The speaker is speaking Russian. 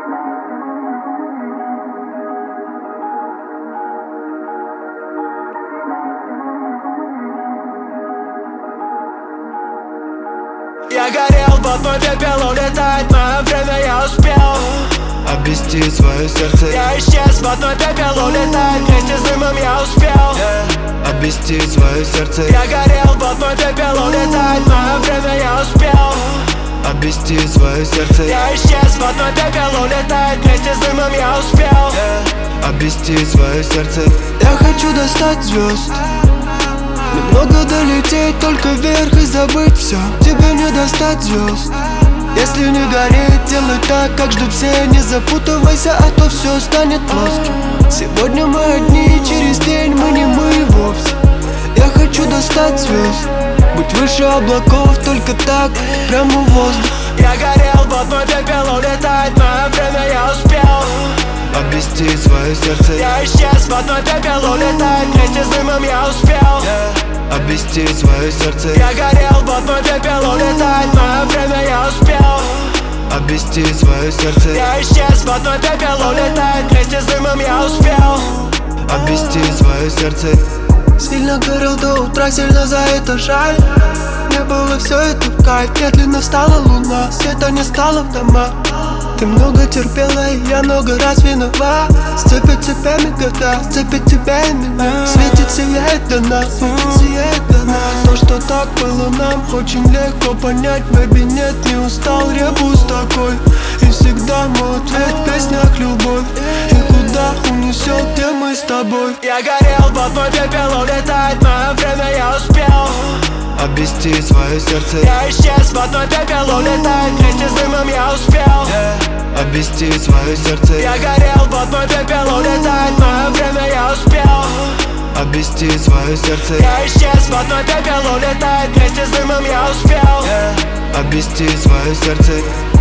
Я горел, вот мой пепел улетает, мое время я успел обвести свое сердце. Я исчез, вот мой пепел улетает, вместе с дымом я успел обвести свое сердце. Я горел, вот мой пепел улетает, мое время я успел обвести свое сердце. Я исчез, вот мой пепел улетает, вместе с дымом я успел обвести свое сердце. Я хочу достать звезд, немного долететь, только вверх и забыть все. Тебе не достать звезд. Если не гореть, делай так, как ждут все. Не запутывайся, а то все станет плоским. Сегодня мы одни, через день мы не мы вовсе. Я хочу достать звезд, быть выше облаков, только так, прямо в воздух. Я горел, вот мой пепел улетает, мое время я успел обвести свое сердце. Я исчез, вот мой пепел улетает, вместе с дымом я успел обвести свое сердце. Я горел, вот мой пепел улетает, мое время я успел обвести свое сердце. Я исчез, вот мой пепел улетает, вместе с дымом я успел обвести свое сердце. Сильно горел до утра, сильно за это жаль. Не было все это в кайф. Медленно встала луна, света не стало в домах. Ты много терпела, и я много раз виноват. Сцепят цепями года, сцепят тебя и меня. Светит, сияет до нас, светит, сияет до нас. То, что так было нам, очень легко понять. Бэби, нет, не устал, ребус такой. И всегда мой ответ в песнях любовь. И куда унесет, где мы с тобой. Я горел, вот мой пепел улетает, мое время я успел обвести свое сердце. Я исчез, вот мой пепел улетает, вместе с дымом я успел обвести свое сердце. Я горел, вот мой пепел улетает, мое время я успел обвести свое сердце. Я исчез, вот мой пепел улетает, вместе с дымом я успел обвести свое сердце.